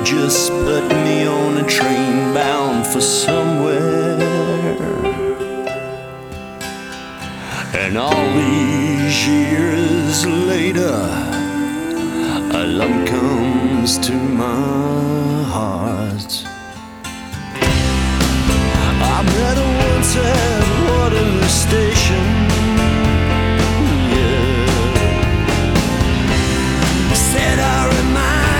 just put me on a train bound for somewhere. And all these years later, a lump comes to